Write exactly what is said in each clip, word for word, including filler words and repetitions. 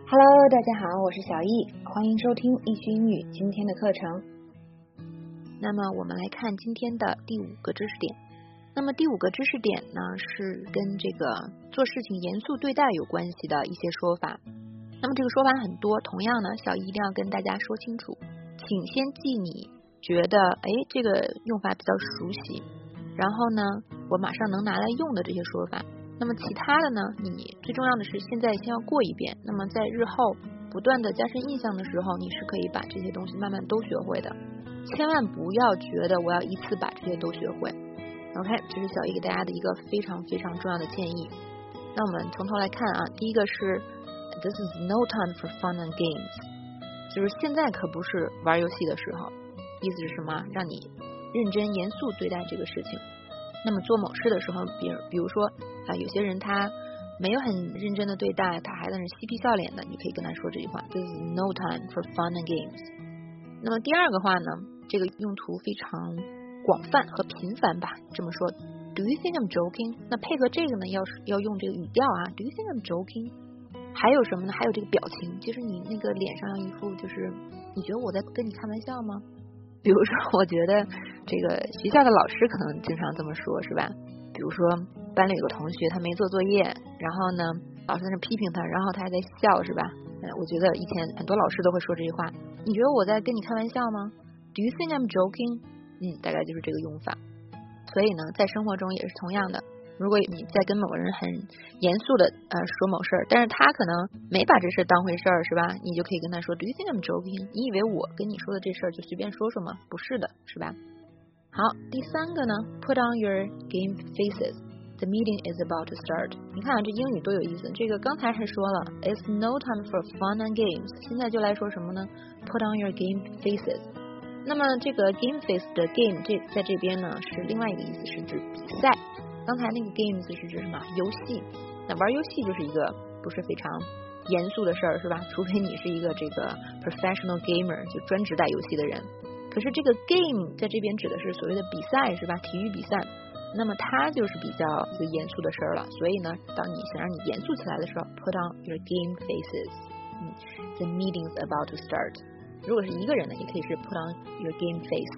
Hello， 大家好，我是小易，欢迎收听易学英语今天的课程。 那么我们来看今天的第五个知识点。那么第五个知识点呢，是跟这个做事情严肃对待有关系的一些说法。那么这个说法很多，同样呢，小易一定要跟大家说清楚。请先记你觉得哎这个用法比较熟悉，然后呢，我马上能拿来用的这些说法。那么其他的呢，你最重要的是现在先要过一遍，那么在日后不断的加深印象的时候，你是可以把这些东西慢慢都学会的。千万不要觉得我要一次把这些都学会。 OK， 这是小易给大家的一个非常非常重要的建议。那我们从头来看啊，第一个是 This is no time for fun and games， 就是现在可不是玩游戏的时候。意思是什么？让你认真严肃对待这个事情。那么做某事的时候，比如比如说啊，有些人他没有很认真的对待，他还在那嬉皮笑脸的，你可以跟他说这句话 This is no time for fun and games。 那么第二个话呢，这个用途非常广泛和频繁吧，这么说 Do you think I'm joking？ 那配合这个呢，要要用这个语调啊 Do you think I'm joking？ 还有什么呢？还有这个表情，就是你那个脸上一副就是你觉得我在跟你开玩笑吗？比如说我觉得这个学校的老师可能经常这么说，是吧？比如说班里有个同学他没做作业，然后呢老师在那批评他，然后他还在笑，是吧？嗯，我觉得以前很多老师都会说这句话，你觉得我在跟你开玩笑吗？ Do you think I'm joking？ 嗯，大概就是这个用法。所以呢在生活中也是同样的，如果你在跟某个人很严肃的呃说某事儿，但是他可能没把这事当回事儿，是吧？你就可以跟他说 Do you think I'm joking？ 你以为我跟你说的这事儿就随便说说吗？不是的，是吧？好，第三个呢 Put on your game faces， The meeting is about to start。 你看啊，这英语多有意思，这个刚才还说了 It's no time for fun and games， 现在就来说什么呢？ Put on your game faces。 那么这个 game face 的 game 这在这边呢是另外一个意思，是指比赛。刚才那个 games 是指什么？游戏。那玩游戏就是一个不是非常严肃的事儿，是吧？除非你是一个这个 professional gamer， 就专职打游戏的人。可是这个 game 在这边指的是所谓的比赛，是吧？体育比赛。那么它就是比较一个严肃的事儿了。所以呢，当你想让你严肃起来的时候 ，put on your game faces。嗯 ，The meeting's about to start。如果是一个人呢，也可以是 put on your game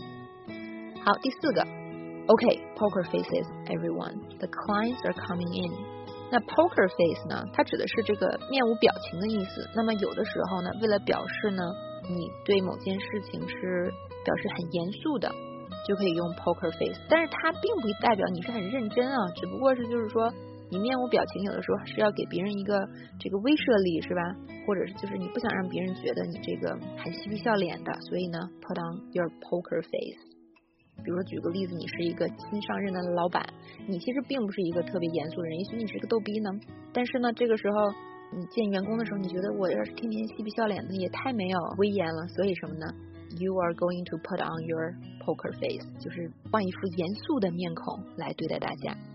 face。好，第四个。Okay, poker faces, everyone. The clients are coming in. 那 poker face 呢，它指的是这个面无表情的意思。那么有的时候呢，为了表示呢，你对某件事情是表示很严肃的，就可以用 poker face。但是它并不代表你是很认真啊，只不过是就是说你面无表情，有的时候是要给别人一个这个威慑力，是吧？或者是就是你不想让别人觉得你这个很嬉皮笑脸的，所以呢 put on your poker face。比如说举个例子，你是一个新上任的老板，你其实并不是一个特别严肃的人，也许你是个逗逼呢，但是呢这个时候你见员工的时候，你觉得我要是天天嬉皮笑脸的也太没有威严了，所以什么呢 You are going to put on your poker face， 就是换一副严肃的面孔来对待大家。